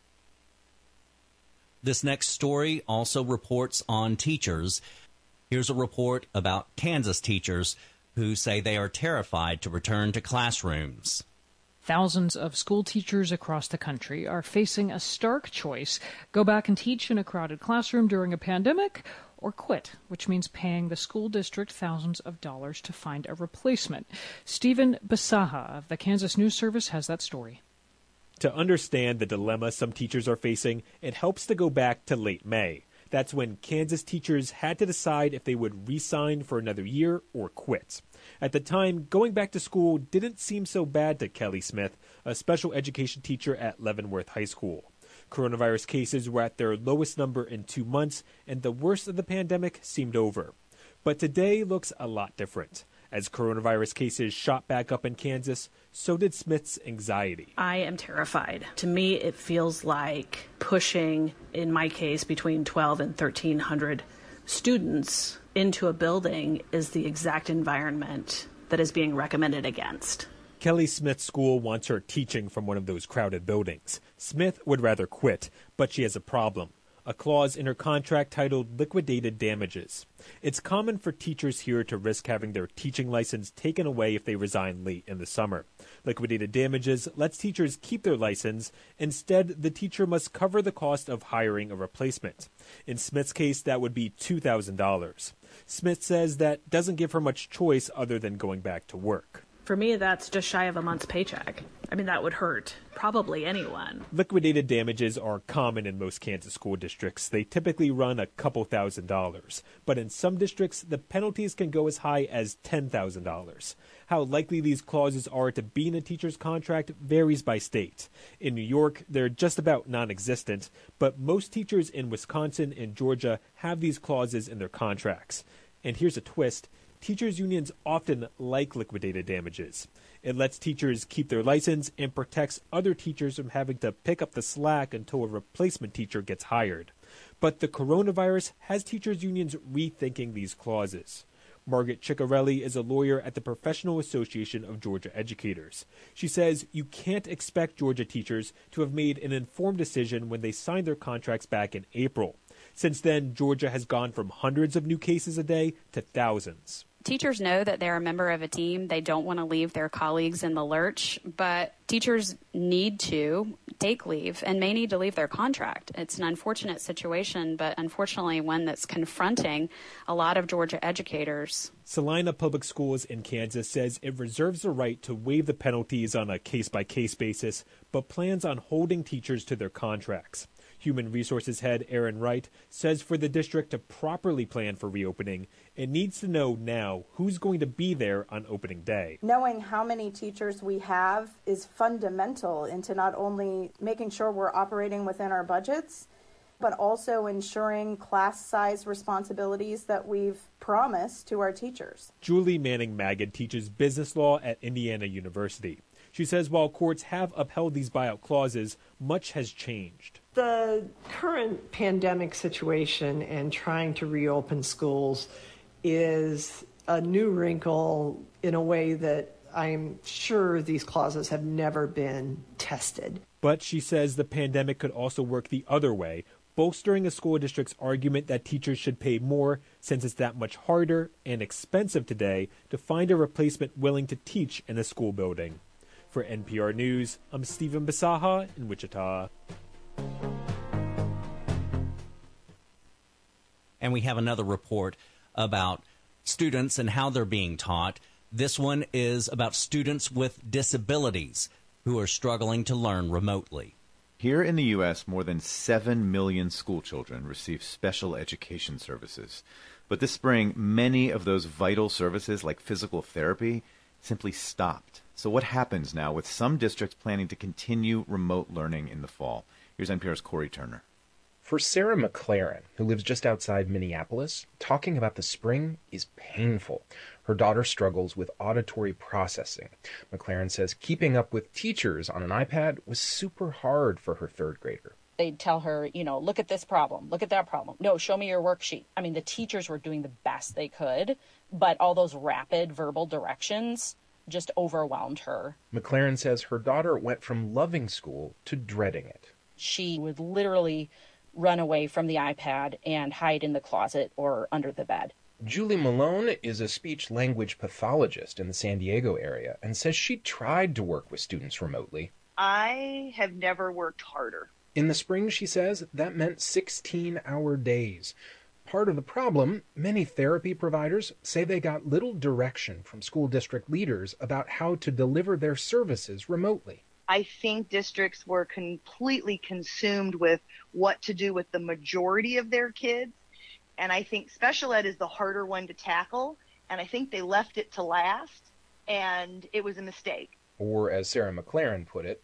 This next story also reports on teachers. Here's a report about Kansas teachers who say they are terrified to return to classrooms. Thousands of school teachers across the country are facing a stark choice: go back and teach in a crowded classroom during a pandemic, or quit, which means paying the school district thousands of dollars to find a replacement. Stephen Bisaha of the Kansas News Service has that story. To understand the dilemma some teachers are facing, it helps to go back to late May. That's when Kansas teachers had to decide if they would re-sign for another year or quit. At the time, going back to school didn't seem so bad to Kelly Smith, a special education teacher at Leavenworth High School. Coronavirus cases were at their lowest number in two months, and the worst of the pandemic seemed over. But today looks a lot different. As coronavirus cases shot back up in Kansas, so did Smith's anxiety. I am terrified. To me, it feels like pushing, in my case, between twelve and thirteen hundred students into a building is the exact environment that is being recommended against. Kelly Smith's school wants her teaching from one of those crowded buildings. Smith would rather quit, but she has a problem. A clause in her contract titled liquidated damages. It's common for teachers here to risk having their teaching license taken away if they resign late in the summer. Liquidated damages lets teachers keep their license. Instead, the teacher must cover the cost of hiring a replacement. In Smith's case, that would be two thousand dollars. Smith says that doesn't give her much choice other than going back to work. For me, that's just shy of a month's paycheck. I mean, that would hurt probably anyone. Liquidated damages are common in most Kansas school districts. They typically run a couple thousand dollars. But in some districts, the penalties can go as high as ten thousand dollars. How likely these clauses are to be in a teacher's contract varies by state. In New York, they're just about non-existent, but most teachers in Wisconsin and Georgia have these clauses in their contracts. And here's a twist. Teachers' unions often like liquidated damages. It lets teachers keep their license and protects other teachers from having to pick up the slack until a replacement teacher gets hired. But the coronavirus has teachers' unions rethinking these clauses. Margaret Ciccarelli is a lawyer at the Professional Association of Georgia Educators. She says you can't expect Georgia teachers to have made an informed decision when they signed their contracts back in April. Since then, Georgia has gone from hundreds of new cases a day to thousands. Teachers know that they're a member of a team. They don't want to leave their colleagues in the lurch, but teachers need to take leave and may need to leave their contract. It's an unfortunate situation, but unfortunately one that's confronting a lot of Georgia educators. Salina Public Schools in Kansas says it reserves the right to waive the penalties on a case-by-case basis, but plans on holding teachers to their contracts. Human Resources head Aaron Wright says for the district to properly plan for reopening, it needs to know now who's going to be there on opening day. Knowing how many teachers we have is fundamental into not only making sure we're operating within our budgets, but also ensuring class size responsibilities that we've promised to our teachers. Julie Manning-Magid teaches business law at Indiana University. She says while courts have upheld these buyout clauses, much has changed. The current pandemic situation and trying to reopen schools is a new wrinkle in a way that I'm sure these clauses have never been tested. But she says the pandemic could also work the other way, bolstering a school district's argument that teachers should pay more since it's that much harder and expensive today to find a replacement willing to teach in a school building. For N P R News, I'm Stephen Bisaha in Wichita. And we have another report about students and how they're being taught. This one is about students with disabilities who are struggling to learn remotely. Here in the U S, more than seven million school children receive special education services. But this spring, many of those vital services, like physical therapy, simply stopped. So what happens now with some districts planning to continue remote learning in the fall? Here's N P R's Corey Turner. For Sarah McLaren, who lives just outside Minneapolis, talking about the spring is painful. Her daughter struggles with auditory processing. McLaren says keeping up with teachers on an iPad was super hard for her third grader. They'd tell her, you know, look at this problem, look at that problem. No, show me your worksheet. I mean, the teachers were doing the best they could, but all those rapid verbal directions just overwhelmed her. McLaren says her daughter went from loving school to dreading it. She would literally run away from the iPad and hide in the closet or under the bed. Julie Malone is a speech-language pathologist in the San Diego area and says she tried to work with students remotely. I have never worked harder. In the spring, she says, that meant sixteen-hour days. Part of the problem, many therapy providers say they got little direction from school district leaders about how to deliver their services remotely. I think districts were completely consumed with what to do with the majority of their kids. And I think special ed is the harder one to tackle. And I think they left it to last. And it was a mistake. Or, as Sarah McLaren put it,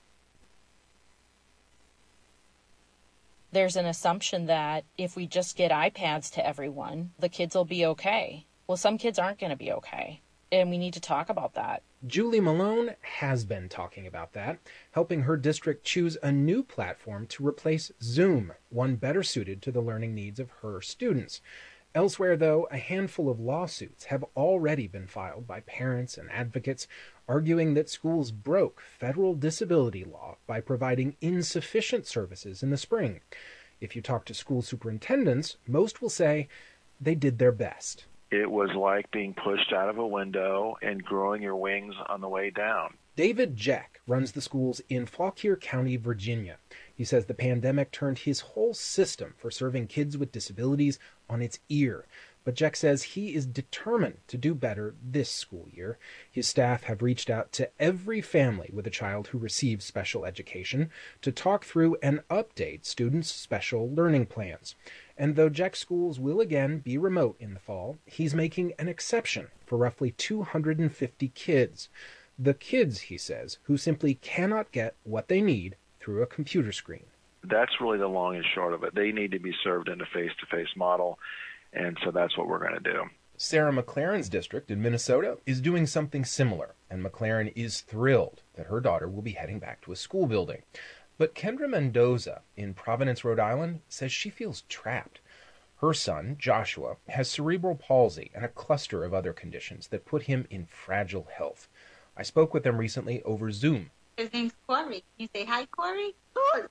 there's an assumption that if we just get iPads to everyone, the kids will be okay. Well, some kids aren't going to be okay. And we need to talk about that. Julie Malone has been talking about that, helping her district choose a new platform to replace Zoom, one better suited to the learning needs of her students. Elsewhere, though, a handful of lawsuits have already been filed by parents and advocates arguing that schools broke federal disability law by providing insufficient services in the spring. If you talk to school superintendents, most will say they did their best. It was like being pushed out of a window and growing your wings on the way down. David Jeck runs the schools in Fauquier County, Virginia. He says the pandemic turned his whole system for serving kids with disabilities on its ear. But Jeck says he is determined to do better this school year. His staff have reached out to every family with a child who receives special education to talk through and update students' special learning plans. And though Jeck schools will again be remote in the fall, he's making an exception for roughly two hundred fifty kids. The kids, he says, who simply cannot get what they need through a computer screen. That's really the long and short of it. They need to be served in a face-to-face model, and so that's what we're going to do. Sarah McLaren's district in Minnesota is doing something similar, and McLaren is thrilled that her daughter will be heading back to a school building. But Kendra Mendoza in Providence, Rhode Island, says she feels trapped. Her son, Joshua, has cerebral palsy and a cluster of other conditions that put him in fragile health. I spoke with them recently over Zoom. His name's Corey. Can you say hi, Corey? Hi,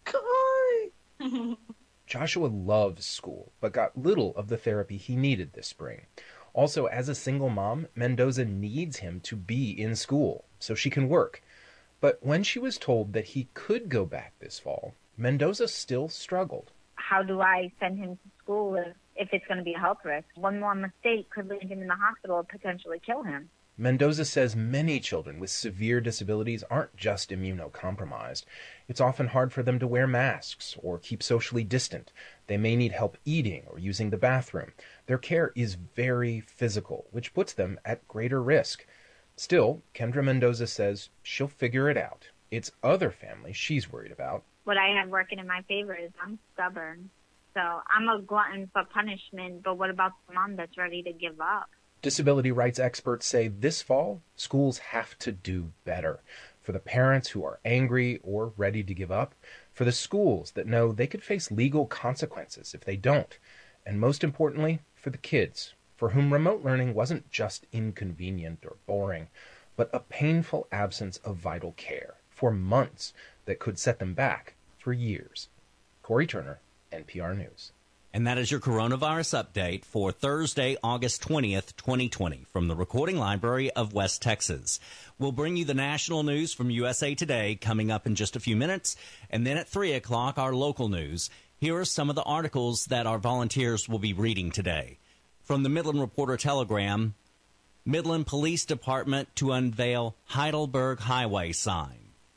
Corey! Joshua loves school, but got little of the therapy he needed this spring. Also, as a single mom, Mendoza needs him to be in school so she can work. But when she was told that he could go back this fall, Mendoza still struggled. How do I send him to school if, if it's going to be a health risk? One more mistake could land him in the hospital and potentially kill him. Mendoza says many children with severe disabilities aren't just immunocompromised. It's often hard for them to wear masks or keep socially distant. They may need help eating or using the bathroom. Their care is very physical, which puts them at greater risk. Still, Kendra Mendoza says she'll figure it out. It's other families she's worried about. What I have working in my favor is I'm stubborn. So I'm a glutton for punishment, but what about the mom that's ready to give up? Disability rights experts say this fall, schools have to do better. For the parents who are angry or ready to give up, for the schools that know they could face legal consequences if they don't, and most importantly, for the kids, for whom remote learning wasn't just inconvenient or boring, but a painful absence of vital care for months that could set them back for years. Corey Turner, N P R News. And that is your coronavirus update for Thursday, August twentieth, twenty twenty, from the Recording Library of West Texas. We'll bring you the national news from U S A Today coming up in just a few minutes. And then at three o'clock, our local news. Here are some of the articles that our volunteers will be reading today. From the Midland Reporter Telegram, Midland Police Department to unveil Heidelberg Highway sign.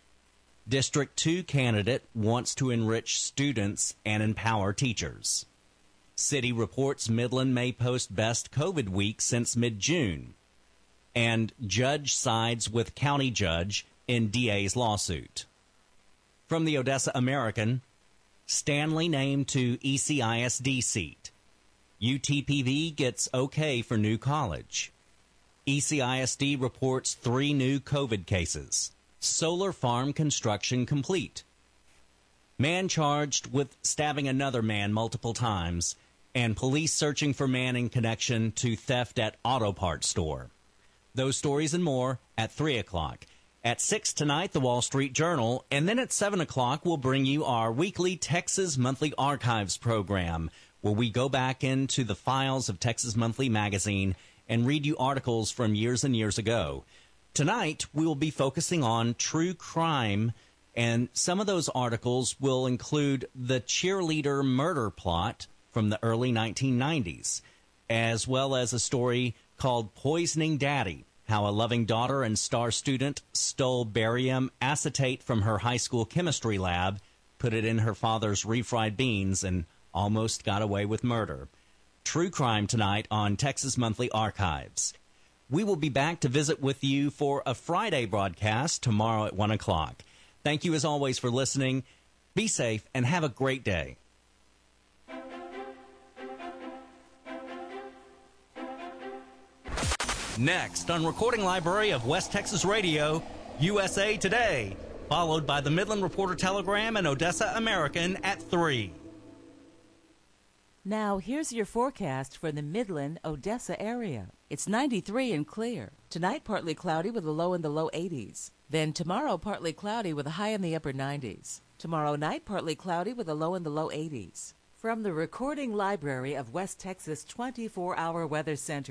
District two candidate wants to enrich students and empower teachers. City reports Midland may post best COVID week since mid-June. And judge sides with county judge in D A's lawsuit. From the Odessa American, Stanley named to E C I S D seat. U T P V gets okay for new college. E C I S D reports three new COVID cases. Solar farm construction complete. Man charged with stabbing another man multiple times. And police searching for man in connection to theft at auto parts store. Those stories and more at three o'clock. At six tonight, the Wall Street Journal. And then at seven o'clock, we'll bring you our weekly Texas Monthly Archives program, where we go back into the files of Texas Monthly magazine and read you articles from years and years ago. Tonight, we will be focusing on true crime, and some of those articles will include the cheerleader murder plot from the early nineteen nineties, as well as a story called Poisoning Daddy, How a loving daughter and star student stole barium acetate from her high school chemistry lab, put it in her father's refried beans, and almost got away with murder. True crime tonight on Texas Monthly Archives. We will be back to visit with you for a Friday broadcast tomorrow at one o'clock. Thank you as always for listening. Be safe and have a great day. Next on Recording Library of West Texas Radio, U S A Today, followed by the Midland Reporter Telegram and Odessa American at three. Now, here's your forecast for the Midland, Odessa area. It's ninety-three and clear. Tonight, partly cloudy with a low in the low eighties. Then tomorrow, partly cloudy with a high in the upper nineties. Tomorrow night, partly cloudy with a low in the low eighties. From the Recording Library of West Texas twenty-four hour Weather Center.